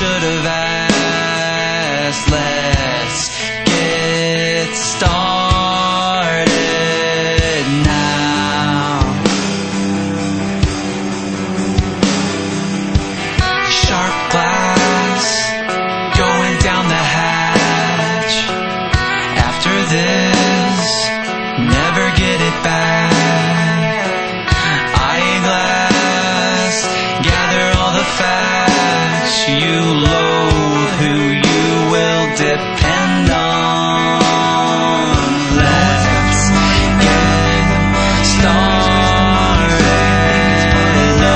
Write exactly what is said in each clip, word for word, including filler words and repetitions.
should have asked. Let's get started now. Sharp glass going down the hatch. After this, never get it back. Eyeglass, gather all the facts. You loathe who you will depend on. Let's get started. No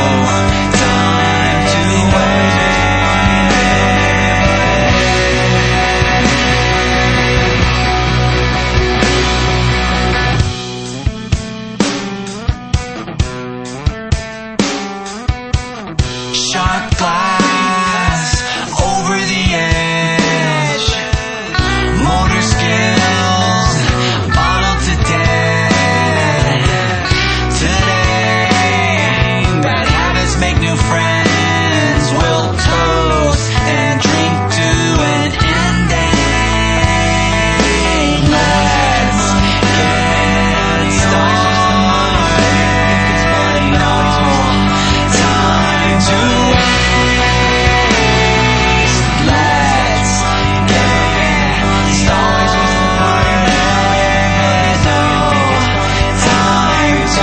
time to wait. Sharp glass over the edge. Motor skills bottled to death. Today, bad habits make new friends. We'll toast and drink to an ending. Let's get started. No time to waste. Let's get started. No time to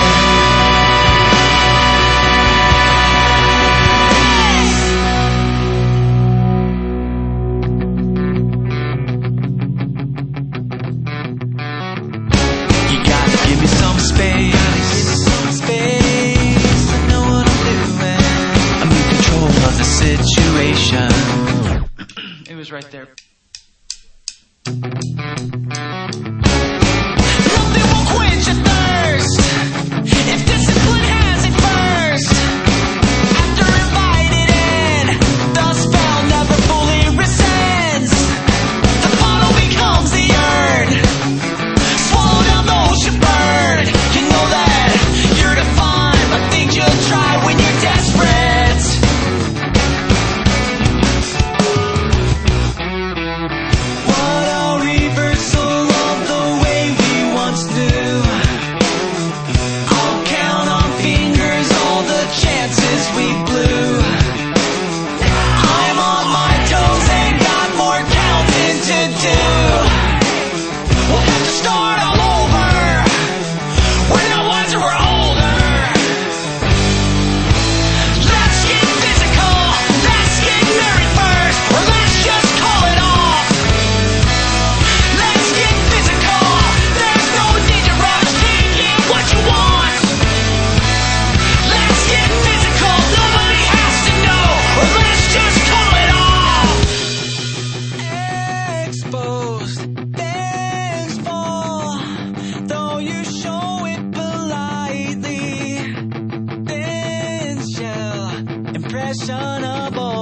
You gotta give me some space. Space. I know what I'm doing. I'm in control of the situation. It was right there. Nothing will quench your thirst if discipline has it first. After invited in, the spell never fully rescinds. The bottle becomes the urn. Swallow down those you burn. You know that you're defined by things you'll try when you're desperate. What a reversal of the way we once knew. I'll count on fingers all the chances we blew. I'm on my toes and got more counting to do. We'll have to start all over. We're not wiser, we're older. Let's get physical. Let's get married first, or let's just call it off. Let's get physical. There's no need to rush. Can't get what you want. Let's get physical. Nobody has to know, or let's just call it off. Exposed, things fall, though you show it politely. Thin shell, impressionable.